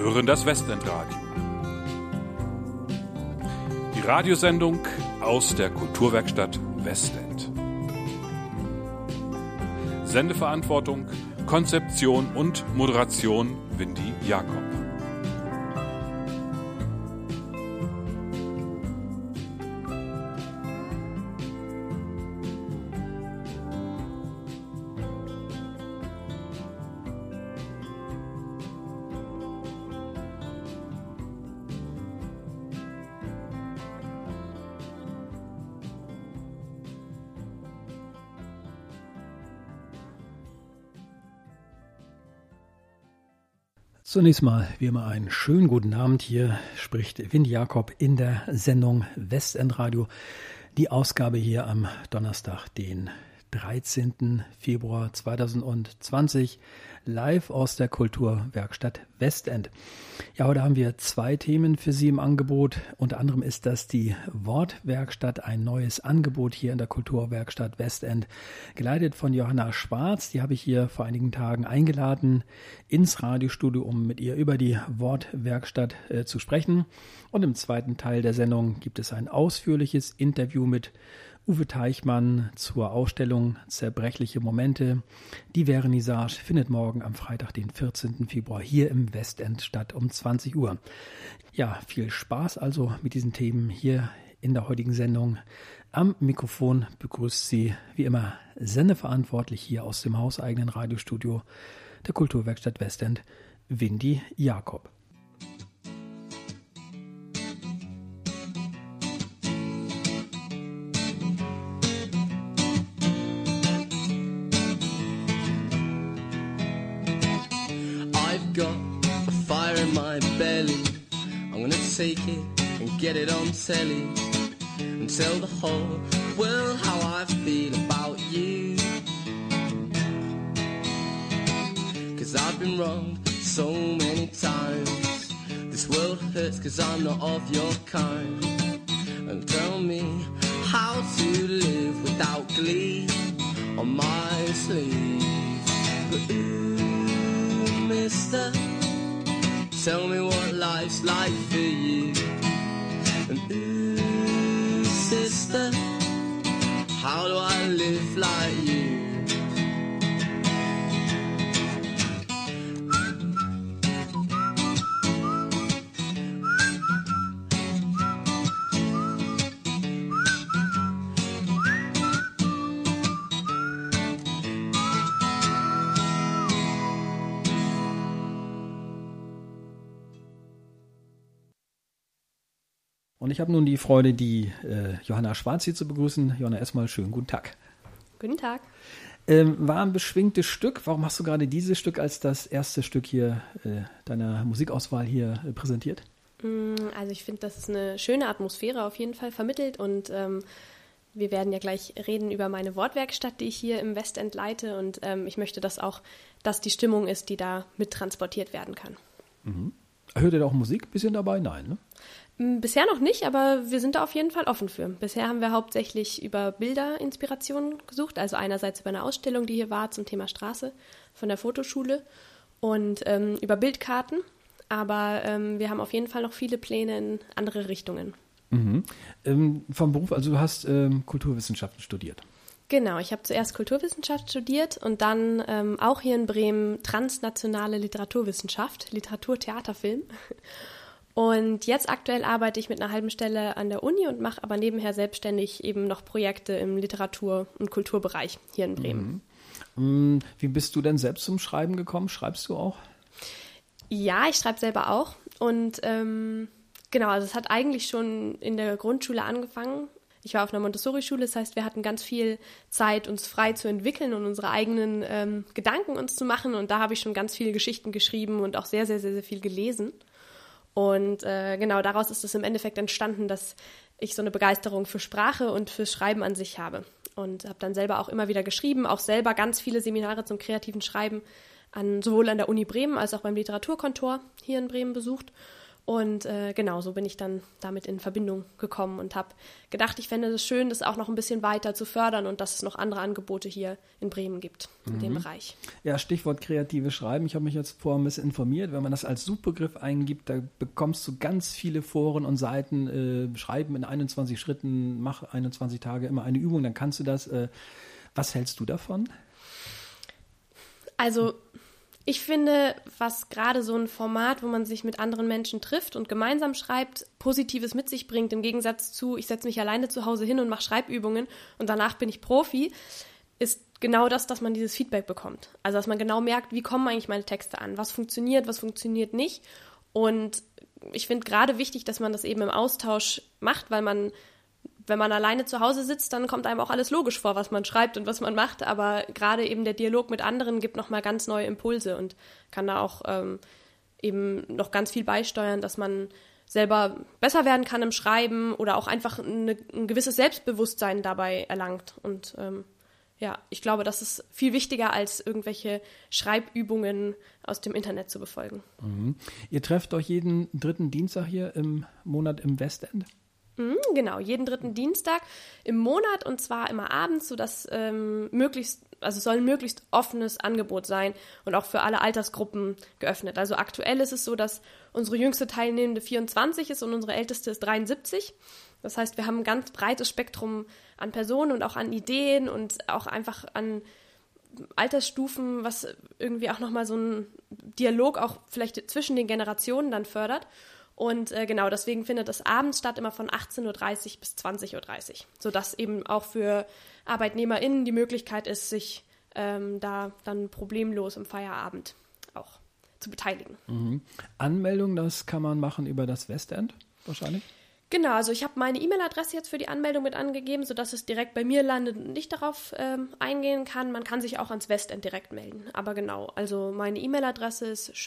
hören das Westendradio. Die Radiosendung aus der Kulturwerkstatt Westend. Sendeverantwortung, Konzeption und Moderation Windy Jakob. Zunächst mal, wie immer, einen schönen guten Abend. Hier spricht Windy Jakob in der Sendung Westendradio. Die Ausgabe hier am Donnerstag, den 13. Februar 2020, live aus der Kulturwerkstatt Westend. Ja, heute haben wir zwei Themen für Sie im Angebot. Unter anderem ist das die Wortwerkstatt, ein neues Angebot hier in der Kulturwerkstatt Westend, geleitet von Johanna Schwarz. Die habe ich hier vor einigen Tagen eingeladen ins Radiostudio, um mit ihr über die Wortwerkstatt zu sprechen. Und im zweiten Teil der Sendung gibt es ein ausführliches Interview mit Uwe Teichmann zur Ausstellung Zerbrechliche Momente. Die Vernissage findet morgen am Freitag, den 14. Februar hier im Westend statt um 20 Uhr. Ja, viel Spaß also mit diesen Themen hier in der heutigen Sendung. Am Mikrofon begrüßt Sie wie immer sendeverantwortlich hier aus dem hauseigenen Radiostudio der Kulturwerkstatt Westend, Windy Jakob. Take it and get it on telly and tell the whole world how I feel about you. 'Cause I've been wrong so many times. This world hurts 'cause I'm not of your kind. And tell me how to live without glee on my sleeve. But ooh, mister, tell me what life's like for you. And ooh, sister, how do I live like you? Und ich habe nun die Freude, die Johanna Schwarz hier zu begrüßen. Johanna, erstmal schönen guten Tag. Guten Tag. War ein beschwingtes Stück. Warum hast du gerade dieses Stück als das erste Stück hier deiner Musikauswahl hier präsentiert? Also ich finde, dass es eine schöne Atmosphäre auf jeden Fall vermittelt und wir werden ja gleich reden über meine Wortwerkstatt, die ich hier im Westend leite und ich möchte, dass die Stimmung ist, die da mittransportiert werden kann. Mhm. Hört ihr da auch Musik ein bisschen dabei? Nein, ne? Bisher noch nicht, aber wir sind da auf jeden Fall offen für. Bisher haben wir hauptsächlich über Bilder Inspirationen gesucht, also einerseits über eine Ausstellung, die hier war zum Thema Straße von der Fotoschule und über Bildkarten, aber wir haben auf jeden Fall noch viele Pläne in andere Richtungen. Mhm. Vom Beruf, also du hast Kulturwissenschaften studiert. Genau, ich habe zuerst Kulturwissenschaft studiert und dann auch hier in Bremen transnationale Literaturwissenschaft, Literatur, Theater, Film. Und jetzt aktuell arbeite ich mit einer halben Stelle an der Uni und mache aber nebenher selbstständig eben noch Projekte im Literatur- und Kulturbereich hier in Bremen. Mhm. Wie bist du denn selbst zum Schreiben gekommen? Schreibst du auch? Ja, ich schreibe selber auch. Und genau, also es hat eigentlich schon in der Grundschule angefangen. Ich war auf einer Montessori-Schule, das heißt, wir hatten ganz viel Zeit, uns frei zu entwickeln und unsere eigenen Gedanken uns zu machen. Und da habe ich schon ganz viele Geschichten geschrieben und auch sehr, sehr, sehr, sehr viel gelesen. Und genau daraus ist es im Endeffekt entstanden, dass ich so eine Begeisterung für Sprache und fürs Schreiben an sich habe. Und habe dann selber auch immer wieder geschrieben, auch selber ganz viele Seminare zum kreativen Schreiben sowohl an der Uni Bremen als auch beim Literaturkontor hier in Bremen besucht. Und genau, so bin ich dann damit in Verbindung gekommen und habe gedacht, ich fände es schön, das auch noch ein bisschen weiter zu fördern und dass es noch andere Angebote hier in Bremen gibt, in dem Bereich. Ja, Stichwort kreatives Schreiben. Ich habe mich jetzt vorher ein bisschen informiert. Wenn man das als Suchbegriff eingibt, da bekommst du ganz viele Foren und Seiten. Schreiben in 21 Schritten, mach 21 Tage immer eine Übung, dann kannst du das. Was hältst du davon? Also ich finde, was gerade so ein Format, wo man sich mit anderen Menschen trifft und gemeinsam schreibt, Positives mit sich bringt, im Gegensatz zu, ich setze mich alleine zu Hause hin und mache Schreibübungen und danach bin ich Profi, ist genau das, dass man dieses Feedback bekommt. Also dass man genau merkt, wie kommen eigentlich meine Texte an, was funktioniert nicht. Und ich finde gerade wichtig, dass man das eben im Austausch macht, weil man, wenn man alleine zu Hause sitzt, dann kommt einem auch alles logisch vor, was man schreibt und was man macht. Aber gerade eben der Dialog mit anderen gibt nochmal ganz neue Impulse und kann da auch eben noch ganz viel beisteuern, dass man selber besser werden kann im Schreiben oder auch einfach ein gewisses Selbstbewusstsein dabei erlangt. Und ja, ich glaube, das ist viel wichtiger, als irgendwelche Schreibübungen aus dem Internet zu befolgen. Mhm. Ihr trefft euch jeden 3. Dienstag hier im Monat im Westend? Genau, jeden 3. Dienstag im Monat und zwar immer abends, sodass es soll ein möglichst offenes Angebot sein und auch für alle Altersgruppen geöffnet. Also aktuell ist es so, dass unsere jüngste Teilnehmende 24 ist und unsere älteste ist 73. Das heißt, wir haben ein ganz breites Spektrum an Personen und auch an Ideen und auch einfach an Altersstufen, was irgendwie auch nochmal so einen Dialog auch vielleicht zwischen den Generationen dann fördert. Und genau, deswegen findet es abends statt, immer von 18.30 Uhr bis 20.30 Uhr, sodass eben auch für ArbeitnehmerInnen die Möglichkeit ist, sich da dann problemlos im Feierabend auch zu beteiligen. Mhm. Anmeldung, das kann man machen über das Westend wahrscheinlich? Genau, also ich habe meine E-Mail-Adresse jetzt für die Anmeldung mit angegeben, sodass es direkt bei mir landet und nicht darauf eingehen kann. Man kann sich auch ans Westend direkt melden. Aber genau, also meine E-Mail-Adresse ist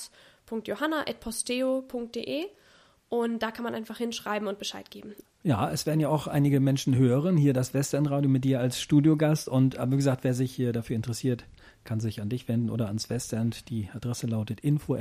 schwarz.johanna@posteo.de und da kann man einfach hinschreiben und Bescheid geben. Ja, es werden ja auch einige Menschen hören, hier das Westend-Radio mit dir als Studiogast. Und wie gesagt, wer sich hier dafür interessiert, kann sich an dich wenden oder ans Westend. Die Adresse lautet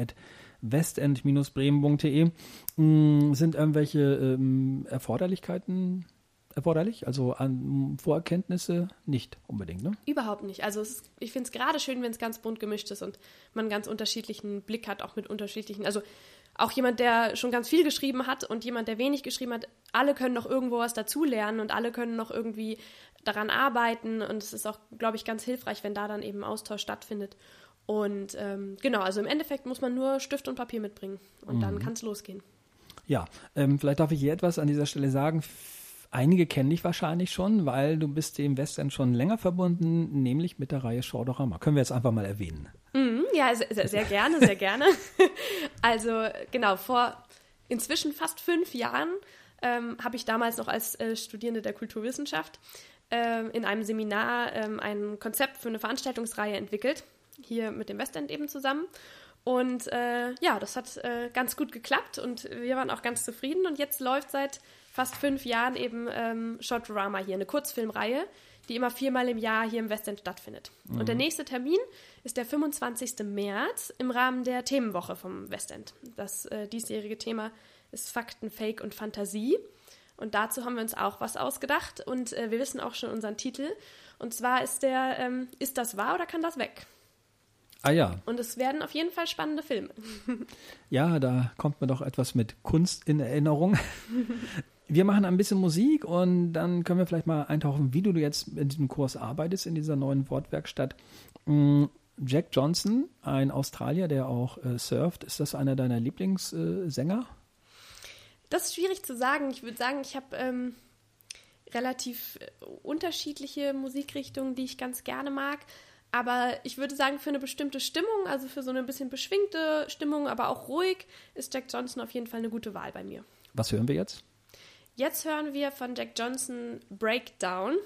info@westend-bremen.de. Sind irgendwelche Erforderlichkeiten erforderlich? Also an Vorkenntnisse nicht unbedingt, ne? Überhaupt nicht. Also ich finde es gerade schön, wenn es ganz bunt gemischt ist und man einen ganz unterschiedlichen Blick hat, auch mit unterschiedlichen, also auch jemand, der schon ganz viel geschrieben hat und jemand, der wenig geschrieben hat, alle können noch irgendwo was dazulernen und alle können noch irgendwie daran arbeiten und es ist auch, glaube ich, ganz hilfreich, wenn da dann eben Austausch stattfindet. Und genau, also im Endeffekt muss man nur Stift und Papier mitbringen und dann kann es losgehen. Ja, vielleicht darf ich hier etwas an dieser Stelle sagen. Einige kennen dich wahrscheinlich schon, weil du bist dem Westend schon länger verbunden, nämlich mit der Reihe Schordochhammer. Können wir jetzt einfach mal erwähnen. Ja, sehr gerne, sehr gerne. Also genau, vor inzwischen fast 5 Jahren habe ich damals noch als Studierende der Kulturwissenschaft in einem Seminar ein Konzept für eine Veranstaltungsreihe entwickelt, hier mit dem Westend eben zusammen. Und ja, das hat ganz gut geklappt und wir waren auch ganz zufrieden. Und jetzt läuft seit fast 5 Jahren eben Shortorama hier, eine Kurzfilmreihe, die immer 4-mal im Jahr hier im Westend stattfindet. Und der nächste Termin ist der 25. März im Rahmen der Themenwoche vom Westend. Das diesjährige Thema ist Fakten, Fake und Fantasie. Und dazu haben wir uns auch was ausgedacht und wir wissen auch schon unseren Titel. Und zwar ist der Ist das wahr oder kann das weg? Ah ja. Und es werden auf jeden Fall spannende Filme. Ja, da kommt mir doch etwas mit Kunst in Erinnerung. Wir machen ein bisschen Musik und dann können wir vielleicht mal eintauchen, wie du jetzt in diesem Kurs arbeitest, in dieser neuen Wortwerkstatt. Jack Johnson, ein Australier, der auch surft. Ist das einer deiner Lieblingssänger? Das ist schwierig zu sagen. Ich würde sagen, ich habe relativ unterschiedliche Musikrichtungen, die ich ganz gerne mag. Aber ich würde sagen, für eine bestimmte Stimmung, also für so eine bisschen beschwingte Stimmung, aber auch ruhig, ist Jack Johnson auf jeden Fall eine gute Wahl bei mir. Was hören wir jetzt? Jetzt hören wir von Jack Johnson Breakdown.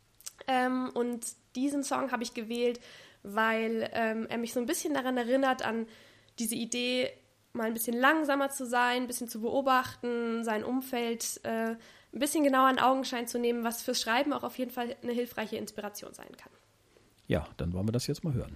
Und diesen Song habe ich gewählt, weil er mich so ein bisschen daran erinnert, an diese Idee, mal ein bisschen langsamer zu sein, ein bisschen zu beobachten, sein Umfeld ein bisschen genauer in Augenschein zu nehmen, was fürs Schreiben auch auf jeden Fall eine hilfreiche Inspiration sein kann. Ja, dann wollen wir das jetzt mal hören.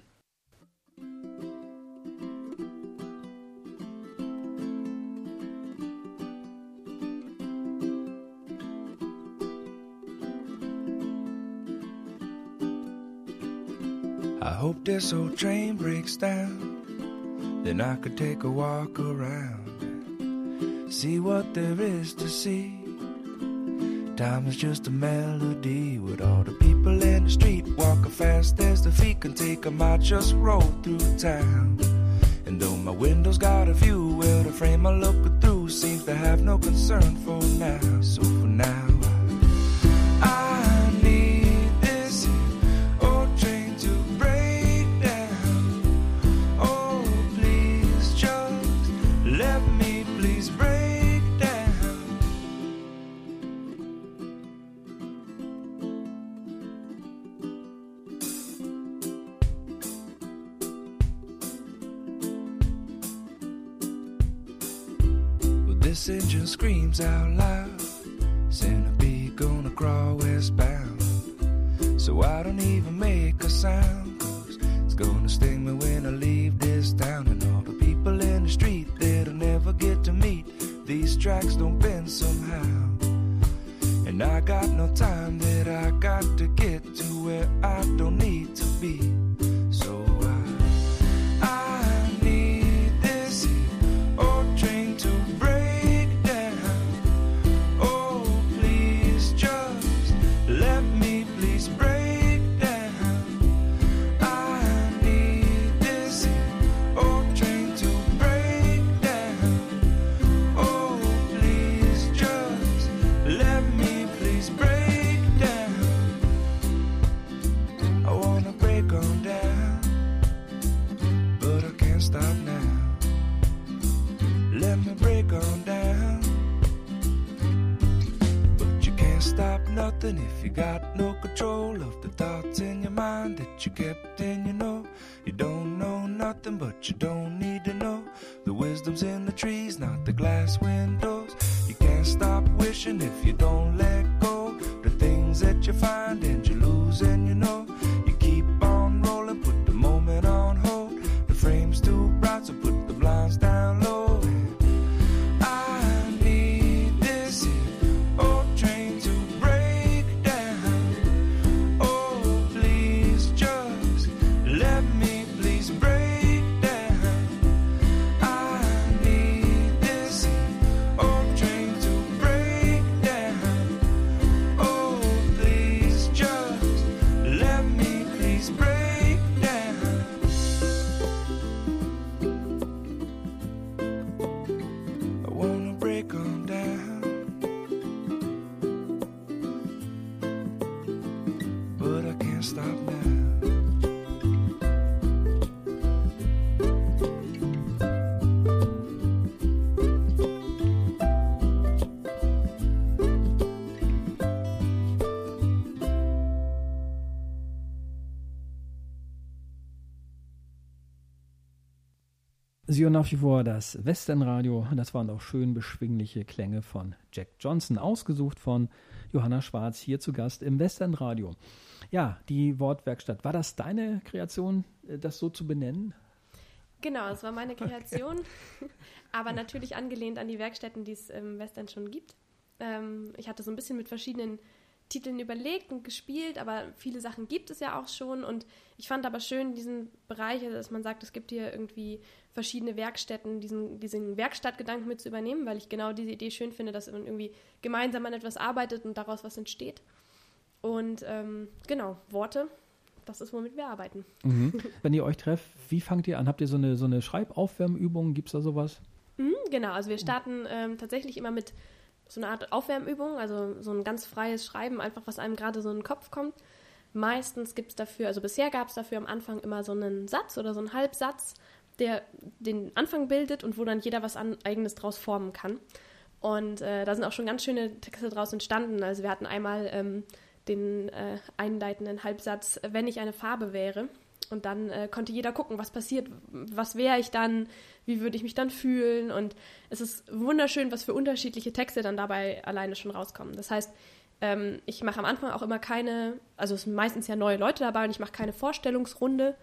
I hope this old train breaks down, then I could take a walk around, see what there is to see. Time is just a melody with all the people in the street walking fast as the feet can take 'em. I just roll through town, and though my window's got a view, well, the frame I look through seems to have no concern for now. So for now, I need this old train to break down. Oh, please just let me please break down. Well, this engine screams out loud, centipede gonna crawl westbound. So I don't even make a sound, 'cause it's gonna sting me when I leave this town. And all the people in the street that I'll never get to meet, these tracks don't bend somehow. And I got no time that I got to get to where I don't need to be. So I need this old train to break down. Oh, please just let me please break down. I need this old train to break down. Oh, please just let me please break down. I wanna break on down, but I can't stop now. Let me break on down, but you can't stop nothing if you got no control of the thoughts in your mind that you kept in. You don't know nothing, but you don't need to know. The wisdom's in the trees, not the glass windows. You can't stop wishing if you don't let go. The things that you find and you lose, and you keep on rolling, put the moment on hold. The frame's too bright, so put the blinds down low. I need this old train to break down. Oh, please just let me please break down. I need this old train to break down. Oh, please just let me please break down. I wanna break on down, but I can't stop now. Sie hören nach wie vor das Westernradio. Das waren auch schön beschwingliche Klänge von Jack Johnson, ausgesucht von Johanna Schwarz, hier zu Gast im Westernradio. Ja, die Wortwerkstatt. War das deine Kreation, das so zu benennen? Genau, es war meine Kreation, aber natürlich angelehnt an die Werkstätten, die es im Westend schon gibt. Ich hatte so ein bisschen mit verschiedenen Titeln überlegt und gespielt, aber viele Sachen gibt es ja auch schon, und ich fand aber schön diesen Bereich, dass man sagt, es gibt hier irgendwie verschiedene Werkstätten, diesen Werkstattgedanken mit zu übernehmen, weil ich genau diese Idee schön finde, dass man irgendwie gemeinsam an etwas arbeitet und daraus was entsteht. Und genau, Worte, das ist, womit wir arbeiten. Mhm. Wenn ihr euch trefft, wie fangt ihr an? Habt ihr so eine Schreibaufwärmübung? Gibt es da sowas? Genau, also wir starten tatsächlich immer mit so eine Art Aufwärmübung, also so ein ganz freies Schreiben, einfach was einem gerade so in den Kopf kommt. Meistens gibt es dafür, also bisher gab es dafür am Anfang immer so einen Satz oder so einen Halbsatz, der den Anfang bildet und wo dann jeder was Eigenes draus formen kann. Und da sind auch schon ganz schöne Texte draus entstanden. Also wir hatten einmal den einleitenden Halbsatz, wenn ich eine Farbe wäre. Und dann konnte jeder gucken, was passiert, was wäre ich dann, wie würde ich mich dann fühlen. Und es ist wunderschön, was für unterschiedliche Texte dann dabei alleine schon rauskommen. Das heißt, ich mache am Anfang auch immer keine, also es sind meistens ja neue Leute dabei, und ich mache keine Vorstellungsrunde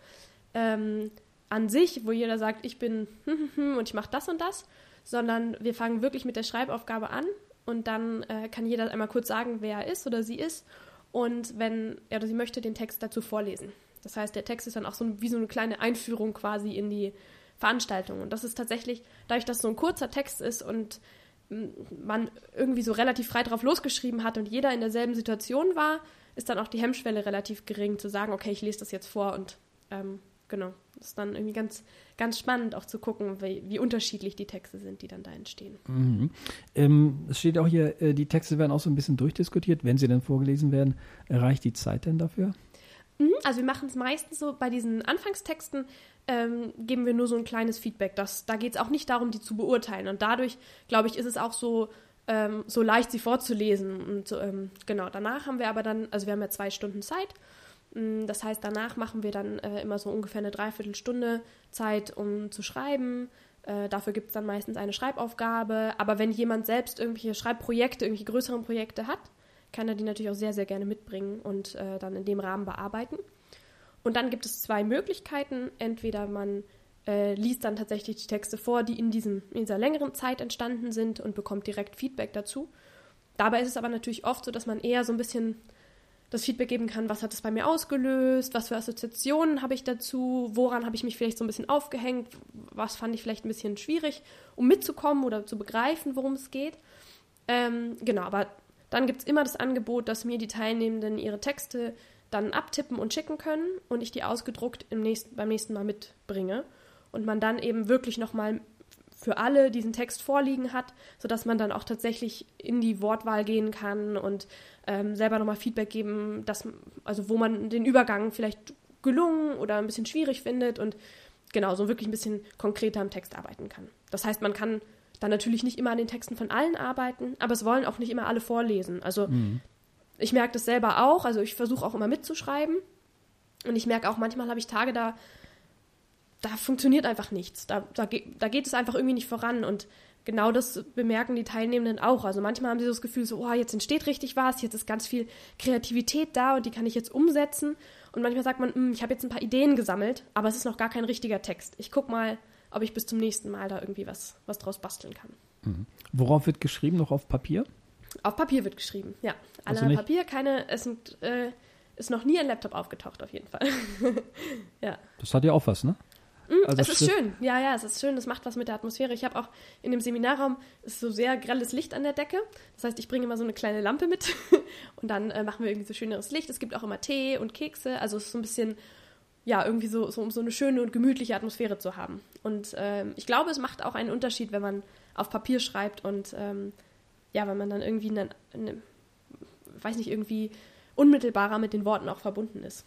an sich, wo jeder sagt, ich bin und ich mache das und das, sondern wir fangen wirklich mit der Schreibaufgabe an, und dann kann jeder einmal kurz sagen, wer er ist oder sie ist, und wenn er oder sie möchte, den Text dazu vorlesen. Das heißt, der Text ist dann auch wie so eine kleine Einführung quasi in die Veranstaltung. Und das ist tatsächlich, dadurch, dass es so ein kurzer Text ist und man irgendwie so relativ frei drauf losgeschrieben hat und jeder in derselben Situation war, ist dann auch die Hemmschwelle relativ gering, zu sagen, okay, ich lese das jetzt vor und genau. Das ist dann irgendwie ganz, ganz spannend auch zu gucken, wie unterschiedlich die Texte sind, die dann da entstehen. Es steht auch hier, die Texte werden auch so ein bisschen durchdiskutiert. Wenn sie dann vorgelesen werden, reicht die Zeit denn dafür? Also wir machen es meistens so, bei diesen Anfangstexten geben wir nur so ein kleines Feedback. Da geht es auch nicht darum, die zu beurteilen. Und dadurch, glaube ich, ist es auch so leicht, sie vorzulesen. Und genau, danach haben wir aber dann, also wir haben ja 2 Stunden Zeit. Das heißt, danach machen wir dann immer so ungefähr eine Dreiviertelstunde Zeit, um zu schreiben. Dafür gibt es dann meistens eine Schreibaufgabe. Aber wenn jemand selbst irgendwelche Schreibprojekte, irgendwelche größeren Projekte hat, kann er die natürlich auch sehr, sehr gerne mitbringen und dann in dem Rahmen bearbeiten. Und dann gibt es 2 Möglichkeiten. Entweder man liest dann tatsächlich die Texte vor, die in dieser längeren Zeit entstanden sind und bekommt direkt Feedback dazu. Dabei ist es aber natürlich oft so, dass man eher so ein bisschen das Feedback geben kann, was hat es bei mir ausgelöst, was für Assoziationen habe ich dazu, woran habe ich mich vielleicht so ein bisschen aufgehängt, was fand ich vielleicht ein bisschen schwierig, um mitzukommen oder zu begreifen, worum es geht. Genau, aber dann gibt es immer das Angebot, dass mir die Teilnehmenden ihre Texte dann abtippen und schicken können und ich die ausgedruckt beim nächsten Mal mitbringe und man dann eben wirklich nochmal für alle diesen Text vorliegen hat, sodass man dann auch tatsächlich in die Wortwahl gehen kann und selber nochmal Feedback geben, also wo man den Übergang vielleicht gelungen oder ein bisschen schwierig findet und genau, so wirklich ein bisschen konkreter am Text arbeiten kann. Das heißt, man kann dann natürlich nicht immer an den Texten von allen arbeiten, aber es wollen auch nicht immer alle vorlesen. Also ich merke das selber auch, also ich versuche auch immer mitzuschreiben und ich merke auch, manchmal habe ich Tage, da funktioniert einfach nichts. Da geht es einfach irgendwie nicht voran und genau das bemerken die Teilnehmenden auch. Also manchmal haben sie so das Gefühl, so, jetzt entsteht richtig was, jetzt ist ganz viel Kreativität da und die kann ich jetzt umsetzen. Und manchmal sagt man, ich habe jetzt ein paar Ideen gesammelt, aber es ist noch gar kein richtiger Text. Ich gucke mal, ob ich bis zum nächsten Mal da irgendwie was draus basteln kann. Worauf wird geschrieben? Noch auf Papier? Auf Papier wird geschrieben, ja. Alle Papier, ist noch nie ein Laptop aufgetaucht, auf jeden Fall. Ja. Das hat ja auch was, ne? Also es ist schön, ja, es ist schön, das macht was mit der Atmosphäre. Ich habe auch in dem Seminarraum, ist so sehr grelles Licht an der Decke, das heißt, ich bringe immer so eine kleine Lampe mit und dann machen wir irgendwie so schöneres Licht. Es gibt auch immer Tee und Kekse, also es ist so ein bisschen, ja, irgendwie so um so eine schöne und gemütliche Atmosphäre zu haben. Und ich glaube, es macht auch einen Unterschied, wenn man auf Papier schreibt und wenn man dann irgendwie irgendwie unmittelbarer mit den Worten auch verbunden ist.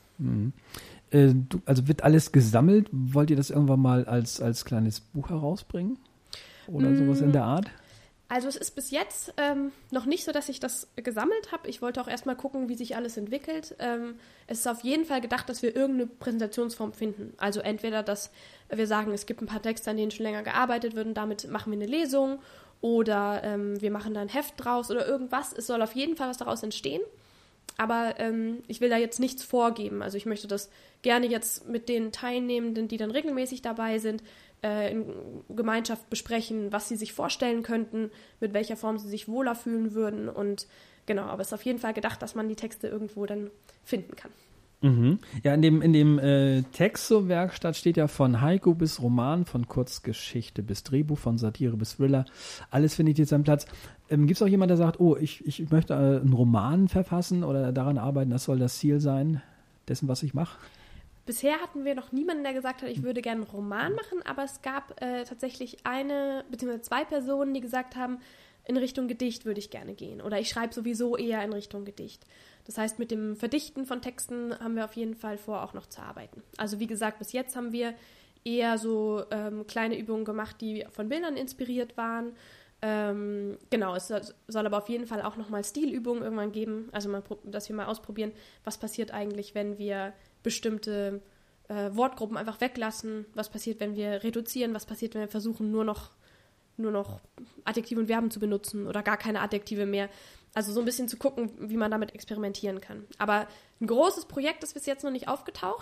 Also wird alles gesammelt? Wollt ihr das irgendwann mal als kleines Buch herausbringen? Oder sowas in der Art? Also es ist bis jetzt noch nicht so, dass ich das gesammelt habe. Ich wollte auch erstmal gucken, wie sich alles entwickelt. Es ist auf jeden Fall gedacht, dass wir irgendeine Präsentationsform finden. Also entweder, dass wir sagen, es gibt ein paar Texte, an denen schon länger gearbeitet wird und damit machen wir eine Lesung oder wir machen da ein Heft draus oder irgendwas. Es soll auf jeden Fall was daraus entstehen. Aber ich will da jetzt nichts vorgeben. Also ich möchte das gerne jetzt mit den Teilnehmenden, die dann regelmäßig dabei sind, in Gemeinschaft besprechen, was sie sich vorstellen könnten, mit welcher Form sie sich wohler fühlen würden. Und genau, aber es ist auf jeden Fall gedacht, dass man die Texte irgendwo dann finden kann. Ja, in dem Texto-Werkstatt steht ja von Haiku bis Roman, von Kurzgeschichte bis Drehbuch, von Satire bis Thriller. Alles findet jetzt seinen Platz. Gibt es auch jemand, der sagt, ich möchte einen Roman verfassen oder daran arbeiten, das soll das Ziel sein dessen, was ich mache? Bisher hatten wir noch niemanden, der gesagt hat, ich würde gerne einen Roman machen, aber es gab tatsächlich eine bzw. 2 Personen, die gesagt haben, in Richtung Gedicht würde ich gerne gehen oder ich schreibe sowieso eher in Richtung Gedicht. Das heißt, mit dem Verdichten von Texten haben wir auf jeden Fall vor, auch noch zu arbeiten. Also wie gesagt, bis jetzt haben wir eher so kleine Übungen gemacht, die von Bildern inspiriert waren. Genau, es soll aber auf jeden Fall auch nochmal Stilübungen irgendwann geben, also dass wir mal ausprobieren, was passiert eigentlich, wenn wir bestimmte Wortgruppen einfach weglassen, was passiert, wenn wir reduzieren, was passiert, wenn wir versuchen, nur noch Adjektive und Verben zu benutzen oder gar keine Adjektive mehr. Also so ein bisschen zu gucken, wie man damit experimentieren kann. Aber ein großes Projekt ist bis jetzt noch nicht aufgetaucht.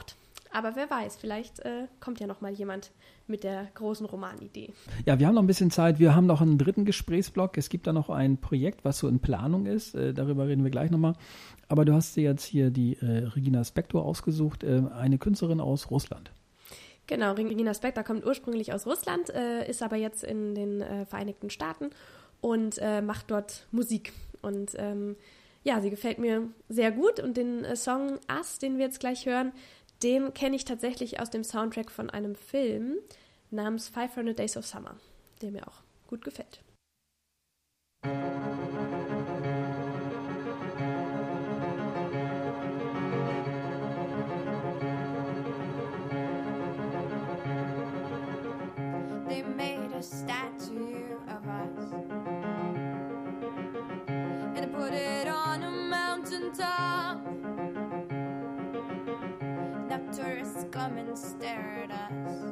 Aber wer weiß, vielleicht kommt ja noch mal jemand mit der großen Romanidee. Ja, wir haben noch ein bisschen Zeit. Wir haben noch einen dritten Gesprächsblock. Es gibt da noch ein Projekt, was so in Planung ist. Darüber reden wir gleich nochmal. Aber du hast dir jetzt hier die Regina Spektor ausgesucht, eine Künstlerin aus Russland. Genau, Regina Spektor kommt ursprünglich aus Russland, ist aber jetzt in den Vereinigten Staaten und macht dort Musik. Und ja, sie gefällt mir sehr gut. Und den Song Us, den wir jetzt gleich hören, den kenne ich tatsächlich aus dem Soundtrack von einem Film namens 500 Days of Summer, der mir auch gut gefällt. They made a statue of us and put it on a mountain top. Now tourists come and stare at us,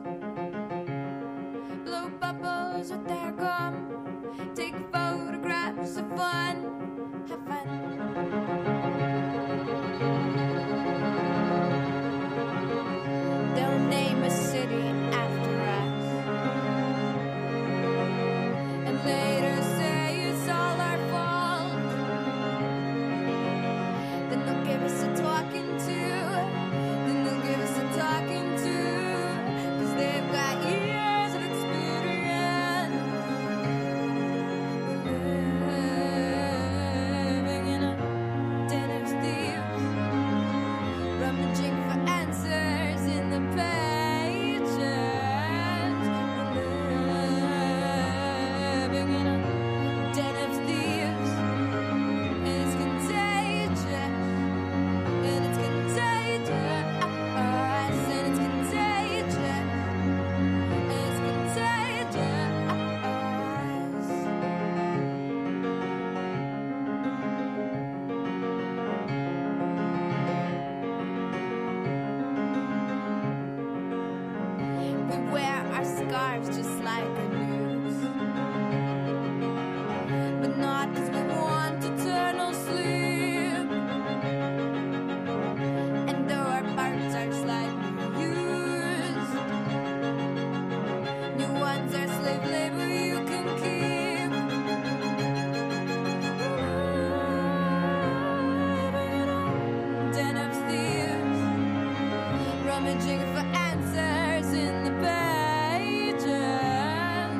blow bubbles with their gum, take photographs of fun, have fun. They'll name a city after us and later say it's all our fault. Then they'll give us a talking to. Talking to, 'cause they've got years of experience living in a den of thieves, rummaging for answers in the pages, living in a den of thieves, and it's contagious, and it's contagious. Scarves just like the news, but not 'cause we want eternal sleep. And though our parts are slightly used, new ones are slave labor you can keep. Den of thieves, rummaging for answers in the bed.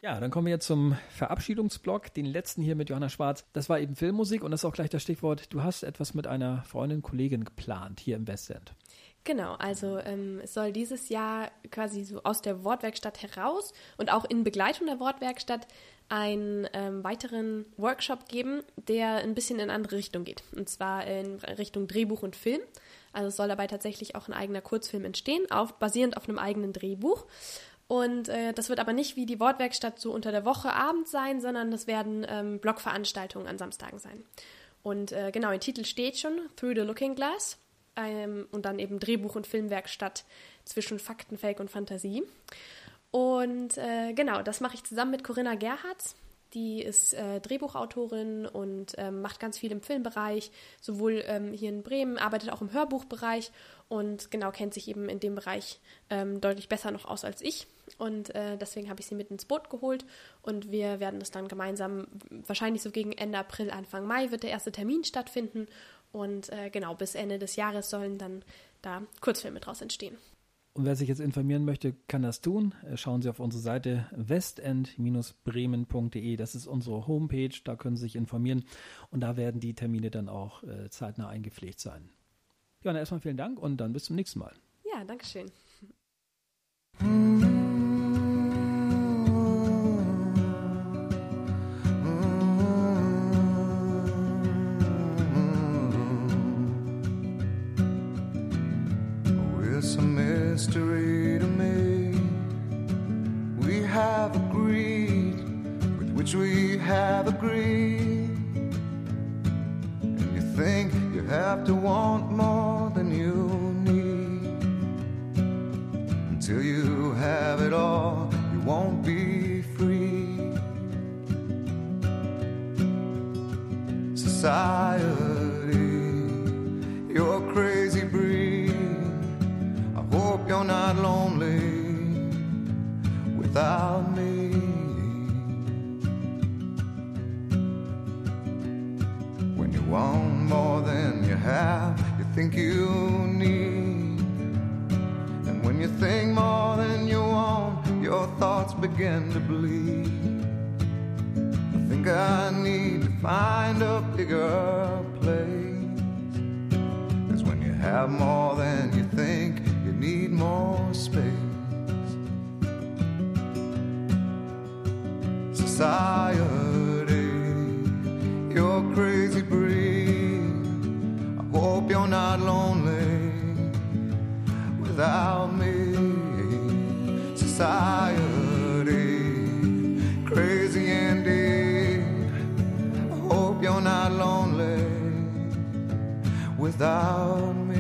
Ja, dann kommen wir jetzt zum Verabschiedungsblock, den letzten hier mit Johanna Schwarz. Das war eben Filmmusik und das ist auch gleich das Stichwort. Du hast etwas mit einer Freundin, Kollegin geplant hier im Westend. Genau, also es soll dieses Jahr quasi so aus der Wortwerkstatt heraus und auch in Begleitung der Wortwerkstatt einen weiteren Workshop geben, der ein bisschen in eine andere Richtung geht. Und zwar in Richtung Drehbuch und Film. Also es soll dabei tatsächlich auch ein eigener Kurzfilm entstehen, basierend auf einem eigenen Drehbuch. Und das wird aber nicht wie die Wortwerkstatt so unter der Woche abends sein, sondern das werden Blogveranstaltungen an Samstagen sein. Und genau, im Titel steht schon, Through the Looking Glass. Und dann eben Drehbuch- und Filmwerkstatt zwischen Fakten, Fake und Fantasie. Und genau, das mache ich zusammen mit Corinna Gerhardt. Die ist Drehbuchautorin und macht ganz viel im Filmbereich, sowohl hier in Bremen, arbeitet auch im Hörbuchbereich und genau kennt sich eben in dem Bereich deutlich besser noch aus als ich. Und deswegen habe ich sie mit ins Boot geholt und wir werden das dann gemeinsam, wahrscheinlich so gegen Ende April, Anfang Mai wird der erste Termin stattfinden. Und genau, bis Ende des Jahres sollen dann da Kurzfilme draus entstehen. Und wer sich jetzt informieren möchte, kann das tun. Schauen Sie auf unsere Seite westend-bremen.de. Das ist unsere Homepage, da können Sie sich informieren. Und da werden die Termine dann auch zeitnah eingepflegt sein. Ja, dann erstmal vielen Dank und dann bis zum nächsten Mal. Ja, danke schön. It's a mystery to me. We have agreed with which we have agreed. And you think you have to want more than you need. Until you have it all, you won't be free. Society, you're crazy breed. Hope you're not lonely without me. When you want more than you have, you think you need. And when you think more than you want, your thoughts begin to bleed. I think I need to find a bigger place. 'Cause when you have more than you think, you need more space. Society, you're crazy breed. I hope you're not lonely without me. Society, crazy indeed. I hope you're not lonely without me.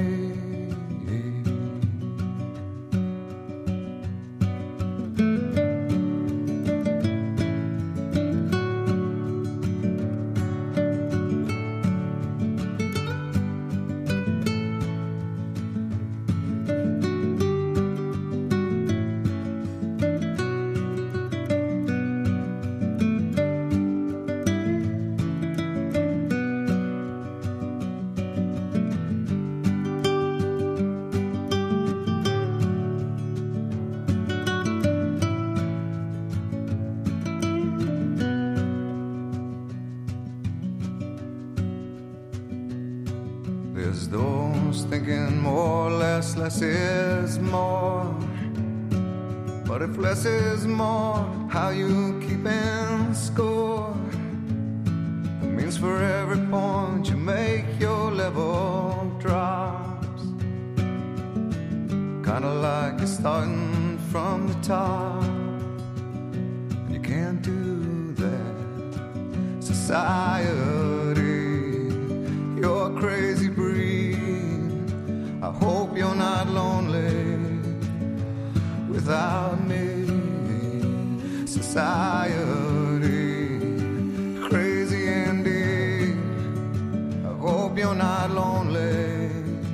There's those thinking more, less is more. But if less is more, how you keeping score? It means for every point you make, your level drops. Kinda like you're starting from the top, and you can't do that. Society, you're crazy breed. I hope you're not lonely without me. Society, crazy indeed. I hope you're not lonely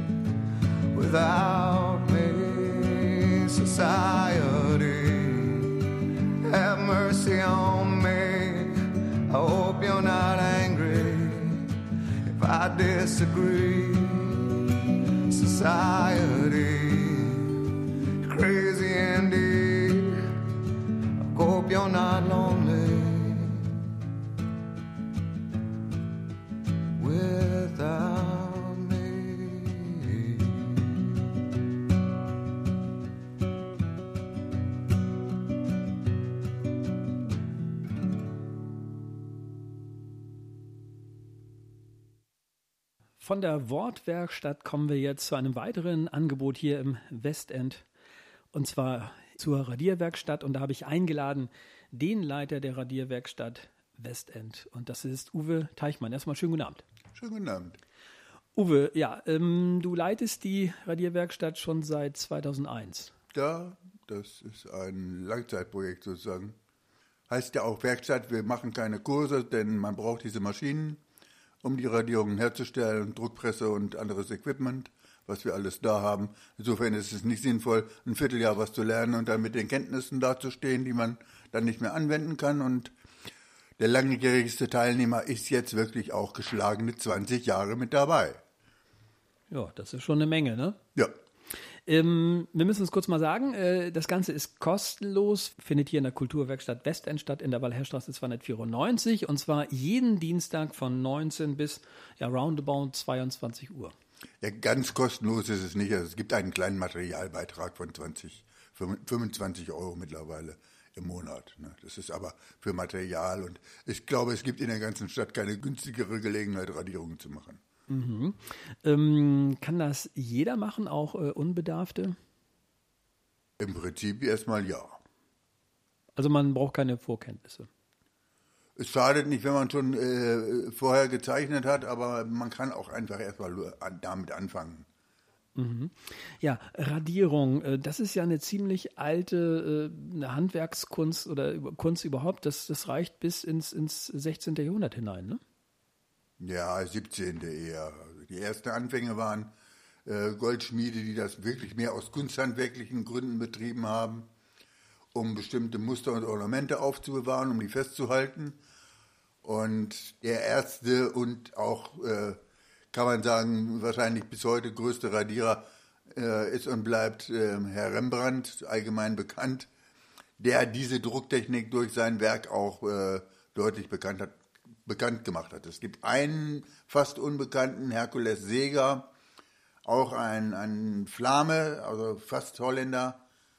without me. Society, have mercy on me. I hope you're not angry if I disagree. Society, crazy indeed. I hope you're you're not lonely without me. Von der Wortwerkstatt kommen wir jetzt zu einem weiteren Angebot hier im Westend, und zwar zur Radierwerkstatt. Und da habe ich eingeladen den Leiter der Radierwerkstatt Westend, und das ist Uwe Teichmann. Erstmal schönen guten Abend. Schönen guten Abend. Uwe, ja, du leitest die Radierwerkstatt schon seit 2001. Ja, das ist ein Langzeitprojekt sozusagen. Heißt ja auch Werkstatt, wir machen keine Kurse, denn man braucht diese Maschinen, um die Radierungen herzustellen, Druckpresse und anderes Equipment, was wir alles da haben. Insofern ist es nicht sinnvoll, ein Vierteljahr was zu lernen und dann mit den Kenntnissen dazustehen, die man dann nicht mehr anwenden kann. Und der langjährigste Teilnehmer ist jetzt wirklich auch geschlagene 20 Jahre mit dabei. Ja, das ist schon eine Menge, ne? Ja. Wir müssen es kurz mal sagen, das Ganze ist kostenlos, findet hier in der Kulturwerkstatt Westend statt, in der Walherstraße 294, und zwar jeden Dienstag von 19 bis roundabout 22 Uhr. Ja, ganz kostenlos ist es nicht. Also es gibt einen kleinen Materialbeitrag von 25 € mittlerweile im Monat. Ne? Das ist aber für Material, und ich glaube, es gibt in der ganzen Stadt keine günstigere Gelegenheit, Radierungen zu machen. Mhm. Kann das jeder machen, auch Unbedarfte? Im Prinzip erstmal ja. Also man braucht keine Vorkenntnisse. Es schadet nicht, wenn man schon vorher gezeichnet hat, aber man kann auch einfach erstmal damit anfangen. Mhm. Ja, Radierung, das ist ja eine ziemlich alte eine Handwerkskunst oder Kunst überhaupt. Das reicht bis ins 16. Jahrhundert hinein, ne? Ja, 17. eher. Die ersten Anfänge waren Goldschmiede, die das wirklich mehr aus kunsthandwerklichen Gründen betrieben haben, um bestimmte Muster und Ornamente aufzubewahren, um die festzuhalten. Und der erste und auch, kann man sagen, wahrscheinlich bis heute größte Radierer ist und bleibt Herr Rembrandt, allgemein bekannt, der diese Drucktechnik durch sein Werk auch deutlich bekannt gemacht hat. Es gibt einen fast unbekannten, Herkules Seeger, auch ein Flame, also fast Holländer.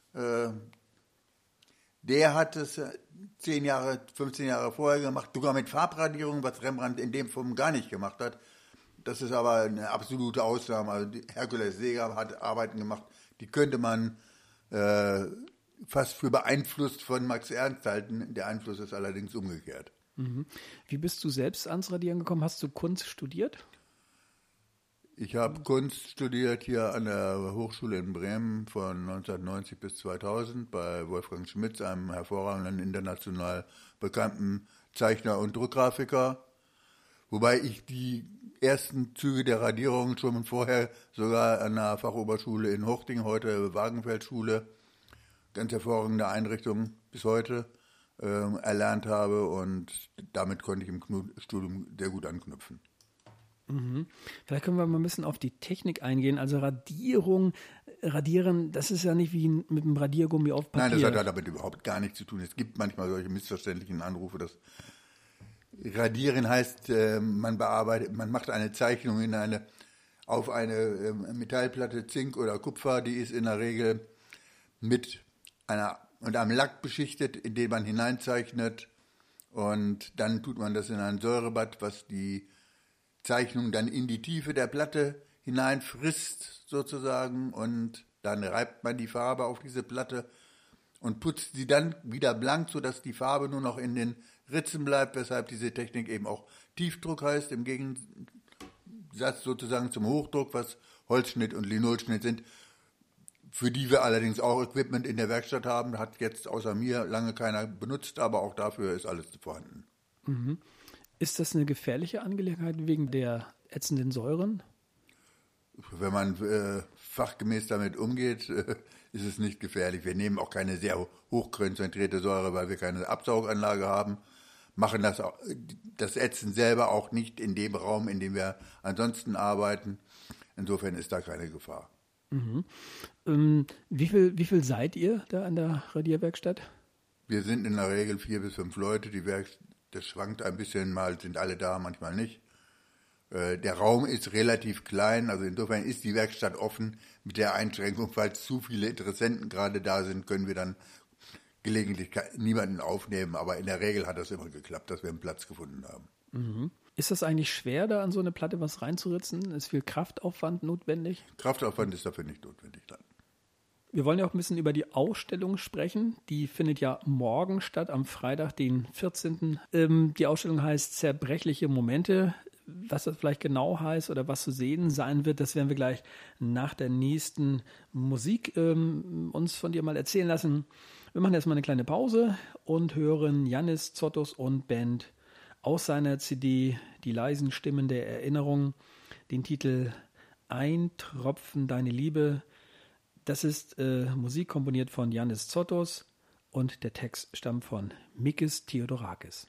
Der hat es 10 Jahre, 15 Jahre vorher gemacht, sogar mit Farbradierung, was Rembrandt in dem Form gar nicht gemacht hat. Das ist aber eine absolute Ausnahme. Also Herkules Seeger hat Arbeiten gemacht, die könnte man fast für beeinflusst von Max Ernst halten. Der Einfluss ist allerdings umgekehrt. Mhm. Wie bist du selbst ans Radieren gekommen? Hast du Kunst studiert? Ich habe Kunst studiert hier an der Hochschule in Bremen von 1990 bis 2000 bei Wolfgang Schmitz, einem hervorragenden international bekannten Zeichner und Druckgrafiker. Wobei ich die ersten Züge der Radierung schon vorher sogar an der Fachoberschule in Huchting, heute Wagenfeldschule, ganz hervorragende Einrichtung bis heute, erlernt habe, und damit konnte ich im Studium sehr gut anknüpfen. Mhm. Vielleicht können wir mal ein bisschen auf die Technik eingehen. Also Radieren, das ist ja nicht wie mit einem Radiergummi auf Papier. Nein, das hat damit überhaupt gar nichts zu tun. Es gibt manchmal solche missverständlichen Anrufe. Das Radieren heißt, man macht eine Zeichnung auf eine Metallplatte, Zink oder Kupfer, die ist in der Regel mit einem Lack beschichtet, in den man hineinzeichnet, und dann tut man das in ein Säurebad, was die Zeichnung dann in die Tiefe der Platte hineinfrisst sozusagen, und dann reibt man die Farbe auf diese Platte und putzt sie dann wieder blank, sodass die Farbe nur noch in den Ritzen bleibt, weshalb diese Technik eben auch Tiefdruck heißt, im Gegensatz sozusagen zum Hochdruck, was Holzschnitt und Linolschnitt sind, für die wir allerdings auch Equipment in der Werkstatt haben. Hat jetzt außer mir lange keiner benutzt, aber auch dafür ist alles vorhanden. Mhm. Ist das eine gefährliche Angelegenheit wegen der ätzenden Säuren? Wenn man fachgemäß damit umgeht, ist es nicht gefährlich. Wir nehmen auch keine sehr hochkonzentrierte Säure, weil wir keine Absauganlage haben. Machen das Ätzen selber auch nicht in dem Raum, in dem wir ansonsten arbeiten. Insofern ist da keine Gefahr. Mhm. Wie viel seid ihr da an der Radierwerkstatt? Wir sind in der Regel 4 bis 5 Leute. Das schwankt ein bisschen, mal sind alle da, manchmal nicht. Der Raum ist relativ klein, also insofern ist die Werkstatt offen mit der Einschränkung, falls zu viele Interessenten gerade da sind, können wir dann gelegentlich niemanden aufnehmen, aber in der Regel hat das immer geklappt, dass wir einen Platz gefunden haben. Mhm. Ist das eigentlich schwer, da an so eine Platte was reinzuritzen? Ist viel Kraftaufwand notwendig? Kraftaufwand ist dafür nicht notwendig dann. Wir wollen ja auch ein bisschen über die Ausstellung sprechen. Die findet ja morgen statt, am Freitag, den 14. Die Ausstellung heißt Zerbrechliche Momente. Was das vielleicht genau heißt oder was zu sehen sein wird, das werden wir gleich nach der nächsten Musik uns von dir mal erzählen lassen. Wir machen erstmal eine kleine Pause und hören Yannis Zottos und Band aus seiner CD Die leisen Stimmen der Erinnerung, den Titel Ein Tropfen deine Liebe. Das ist Musik komponiert von Yannis Zottos und der Text stammt von Mikis Theodorakis.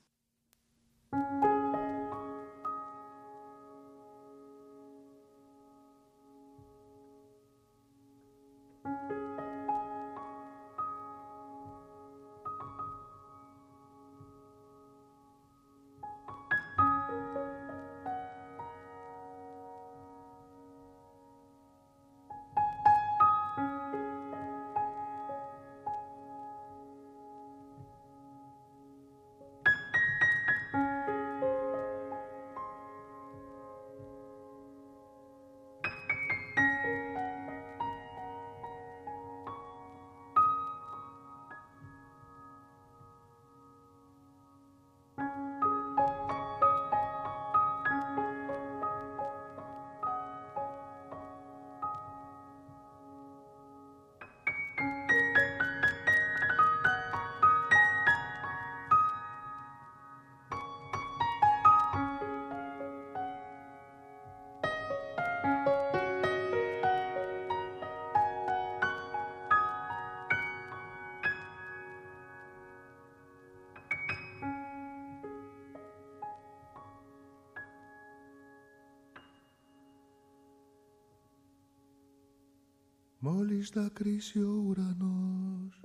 Μόλις δακρύσει ο ουρανός,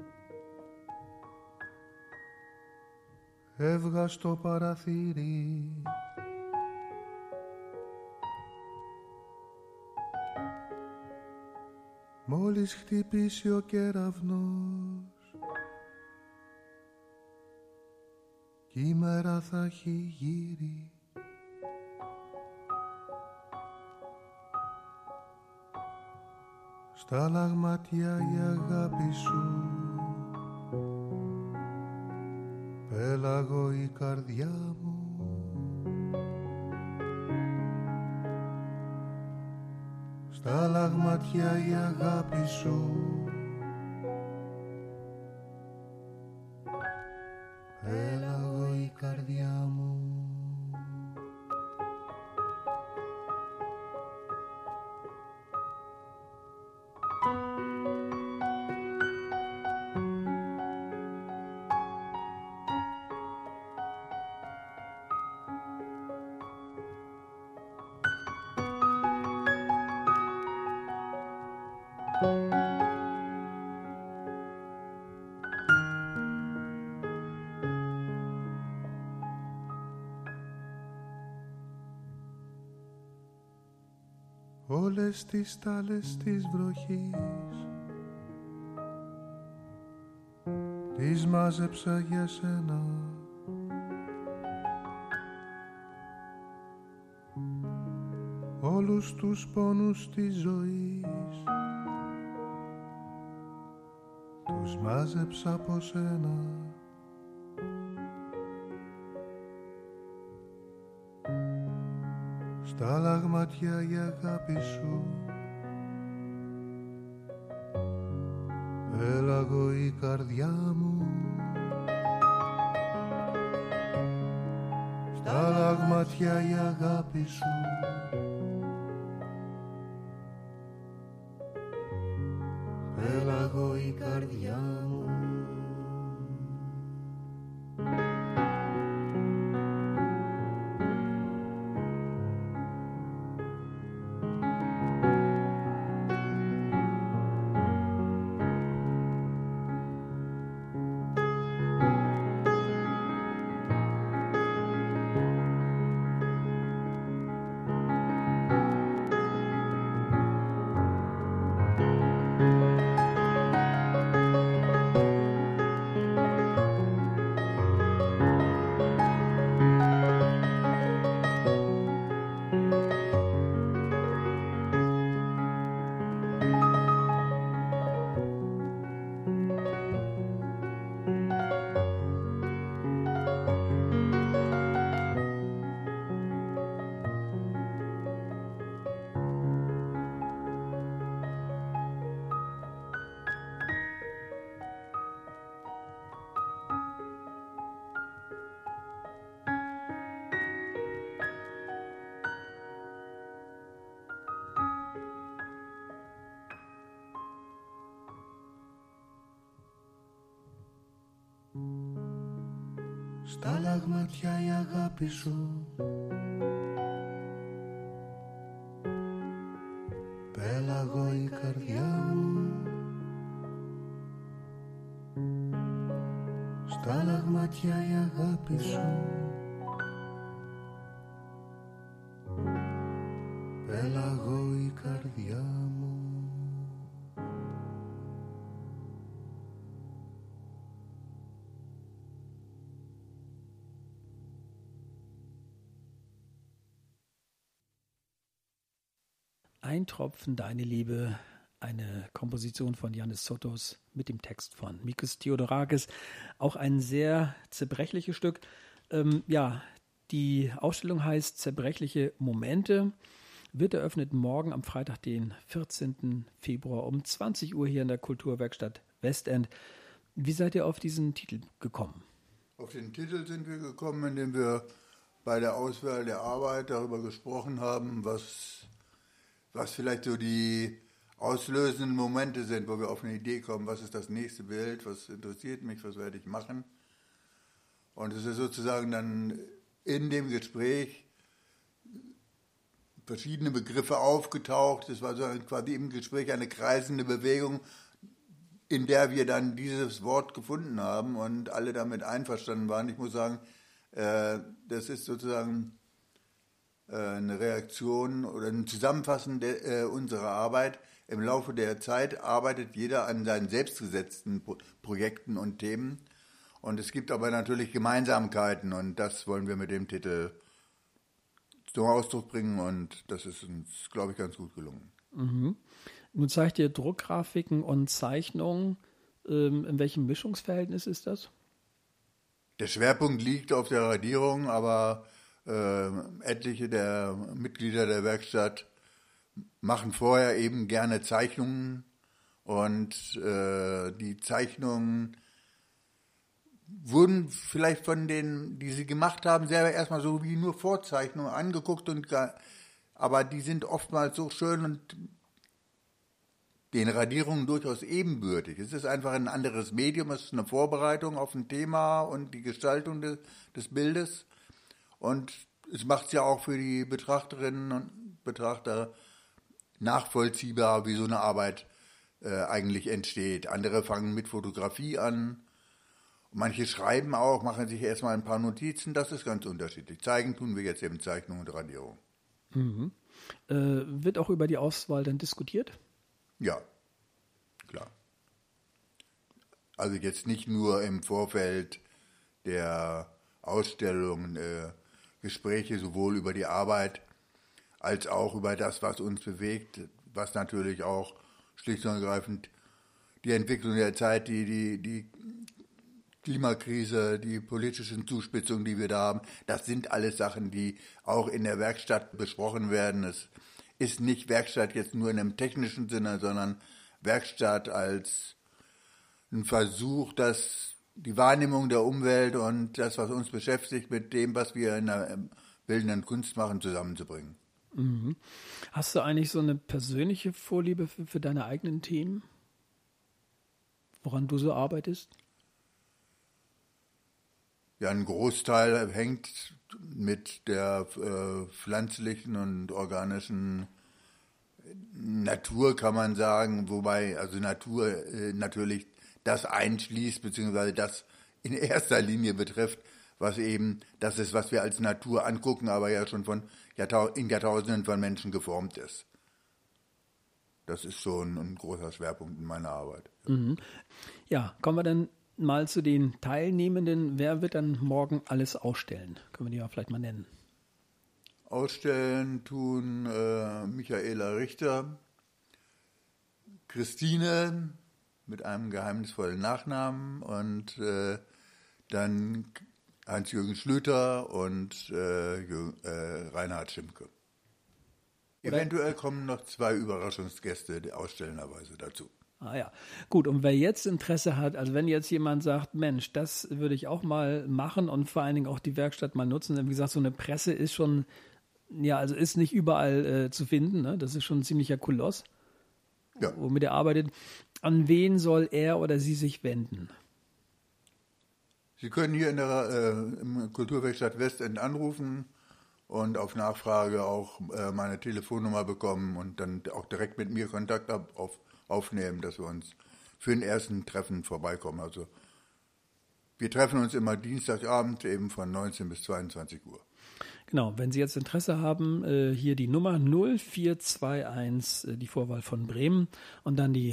έβγα στο παραθύρι, μόλις χτυπήσει ο κεραυνός, κι η μέρα θα έχει γύρει. Στα λαγματιά η αγάπη σου, πέλαγω η καρδιά μου. Στα λαγματιά η αγάπη σου, πέλαγω η καρδιά μου. Όλες τις στάλες της βροχής τις μάζεψα για σένα. Όλους τους πόνους της ζωής τους μάζεψα από σένα. Στα λαγματιά η αγάπη σου, πέλαγω η καρδιά μου. Στα λαγματιά η αγάπη σου, πέλαγω η καρδιά μου. σταλαγματιά η αγάπη σου. Πέλαγω η καρδιά μου, σταλαγματιά η αγάπη σου. Πέλαγω η καρδιά μου. Ein Tropfen Deine Liebe, eine Komposition von Yannis Sotos mit dem Text von Mikis Theodorakis. Auch ein sehr zerbrechliches Stück. Die Ausstellung heißt Zerbrechliche Momente, wird eröffnet morgen am Freitag, den 14. Februar um 20 Uhr hier in der Kulturwerkstatt Westend. Wie seid ihr auf diesen Titel gekommen? Auf den Titel sind wir gekommen, indem wir bei der Auswahl der Arbeit darüber gesprochen haben, was vielleicht so die auslösenden Momente sind, wo wir auf eine Idee kommen, was ist das nächste Bild, was interessiert mich, was werde ich machen. Und es ist sozusagen dann in dem Gespräch verschiedene Begriffe aufgetaucht. Es war so quasi im Gespräch eine kreisende Bewegung, in der wir dann dieses Wort gefunden haben und alle damit einverstanden waren. Ich muss sagen, das ist sozusagen eine Reaktion oder ein Zusammenfassen unserer Arbeit. Im Laufe der Zeit arbeitet jeder an seinen selbstgesetzten Projekten und Themen. Und es gibt aber natürlich Gemeinsamkeiten und das wollen wir mit dem Titel zum Ausdruck bringen und das ist uns, glaube ich, ganz gut gelungen. Mhm. Nun zeigt ihr Druckgrafiken und Zeichnungen. In welchem Mischungsverhältnis ist das? Der Schwerpunkt liegt auf der Radierung, aber etliche der Mitglieder der Werkstatt machen vorher eben gerne Zeichnungen und die Zeichnungen wurden vielleicht von denen, die sie gemacht haben, selber erstmal so wie nur Vorzeichnungen angeguckt, aber die sind oftmals so schön und den Radierungen durchaus ebenbürtig. Es ist einfach ein anderes Medium, es ist eine Vorbereitung auf ein Thema und die Gestaltung des Bildes. Und es macht es ja auch für die Betrachterinnen und Betrachter nachvollziehbar, wie so eine Arbeit eigentlich entsteht. Andere fangen mit Fotografie an. Manche schreiben auch, machen sich erstmal ein paar Notizen. Das ist ganz unterschiedlich. Zeigen tun wir jetzt eben Zeichnung und Radierung. Mhm. Wird auch über die Auswahl dann diskutiert? Ja, klar. Also jetzt nicht nur im Vorfeld der Ausstellung, Gespräche sowohl über die Arbeit als auch über das, was uns bewegt, was natürlich auch schlicht und ergreifend die Entwicklung der Zeit, die Klimakrise, die politischen Zuspitzungen, die wir da haben, das sind alles Sachen, die auch in der Werkstatt besprochen werden. Es ist nicht Werkstatt jetzt nur in einem technischen Sinne, sondern Werkstatt als ein Versuch, die Wahrnehmung der Umwelt und das, was uns beschäftigt, mit dem, was wir in der bildenden Kunst machen, zusammenzubringen. Mhm. Hast du eigentlich so eine persönliche Vorliebe für deine eigenen Themen? Woran du so arbeitest? Ja, ein Großteil hängt mit der pflanzlichen und organischen Natur, kann man sagen, wobei also Natur natürlich das einschließt, beziehungsweise das in erster Linie betrifft, was eben das ist, was wir als Natur angucken, aber ja schon in Jahrtausenden von Menschen geformt ist. Das ist schon ein großer Schwerpunkt in meiner Arbeit. Mhm. Ja, kommen wir dann mal zu den Teilnehmenden. Wer wird dann morgen alles ausstellen? Können wir die ja vielleicht mal nennen. Ausstellen tun Michaela Richter, Christine mit einem geheimnisvollen Nachnamen und dann Hans-Jürgen Schlüter und Reinhard Schimke. Eventuell kommen noch 2 Überraschungsgäste ausstellenderweise dazu. Ah ja, gut. Und wer jetzt Interesse hat, also wenn jetzt jemand sagt, Mensch, das würde ich auch mal machen und vor allen Dingen auch die Werkstatt mal nutzen. Wie gesagt, so eine Presse ist schon, ja, also ist nicht überall zu finden. Ne? Das ist schon ein ziemlicher Koloss, ja, womit er arbeitet. An wen soll er oder sie sich wenden? Sie können hier im Kulturwerkstatt Westend anrufen und auf Nachfrage auch meine Telefonnummer bekommen und dann auch direkt mit mir Kontakt aufnehmen, dass wir uns für den ersten Treffen vorbeikommen. Also wir treffen uns immer Dienstagabend eben von 19 bis 22 Uhr. Genau, wenn Sie jetzt Interesse haben, hier die Nummer 0421, die Vorwahl von Bremen und dann die